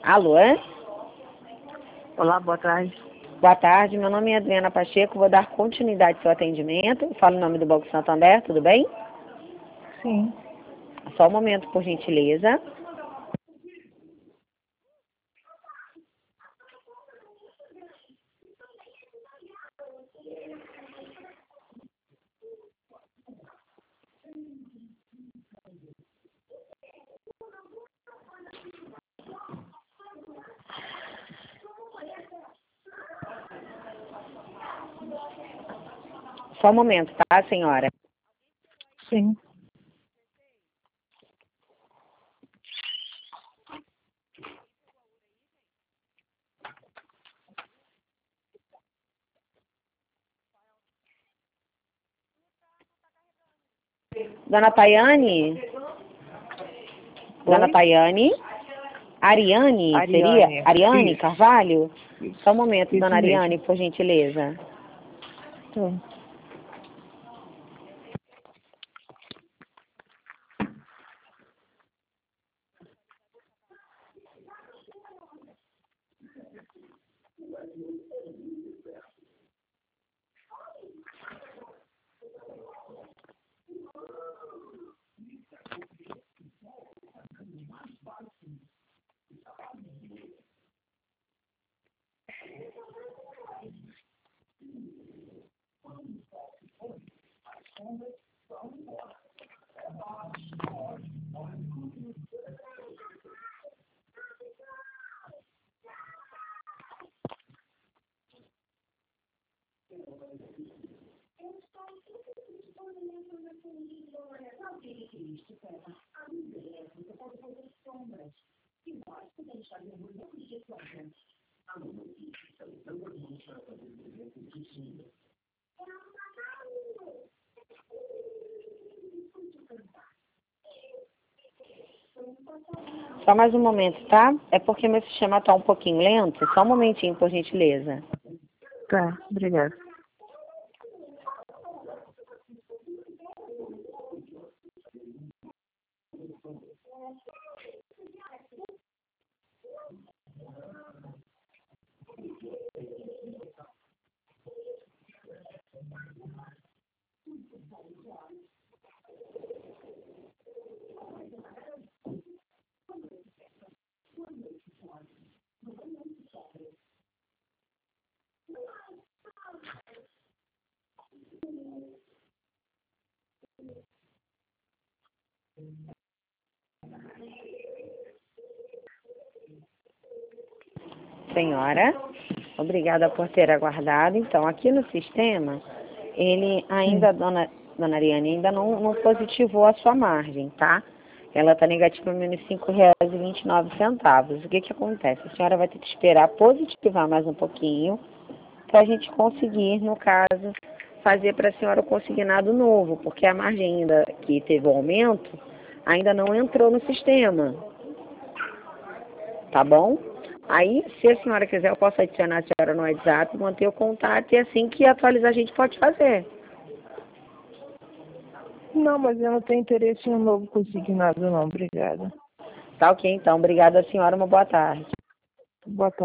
Alô? Olá, boa tarde. Boa tarde, meu nome é Adriana Pacheco, vou dar continuidade ao seu atendimento. Falo em nome do Banco Santander, tudo bem? Sim. Só um momento, por gentileza. Só um momento, tá, senhora? Sim. Dona Paiane? Dona Paiane? Ariane, seria? Ariane Isso. Carvalho? Isso. Só um momento, Isso dona mesmo. Ariane, por gentileza. Sim. Só mais um momento, tá? É porque meu sistema tá um pouquinho lento. Só um momentinho, por gentileza. Tá, obrigada. Senhora, obrigada por ter aguardado. Então, aqui no sistema, ele ainda, Sim. dona Ariane, ainda não positivou a sua margem, tá? Ela está negativa menos R$ 5,29. O que que acontece? A senhora vai ter que esperar positivar mais um pouquinho para a gente conseguir, no caso, fazer para a senhora o consignado novo, porque a margem ainda que teve o aumento ainda não entrou no sistema, tá bom? Aí, se a senhora quiser, eu posso adicionar a senhora no WhatsApp, manter o contato e assim que atualizar a gente pode fazer. Não, mas eu não tenho interesse em um novo consignado, não. Obrigada. Tá ok, então. Obrigada, senhora. Uma boa tarde. Boa tarde.